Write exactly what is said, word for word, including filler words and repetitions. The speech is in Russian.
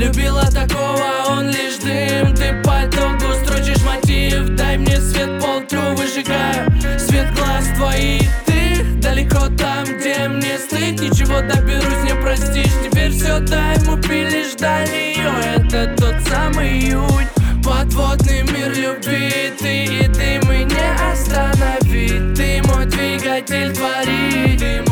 любила такого, он лишь дым. Ты по итогу строчишь мотив. Дай мне свет, полтру выжигаю свет глаз твоих. Ты далеко там, где мне стыд. Ничего доберусь, не простишь. Теперь все дай, мы пили, ждали ее. Это тот самый июнь, подводный мир любви. Ты и дым, и не остановить. Ты мой двигатель, творит.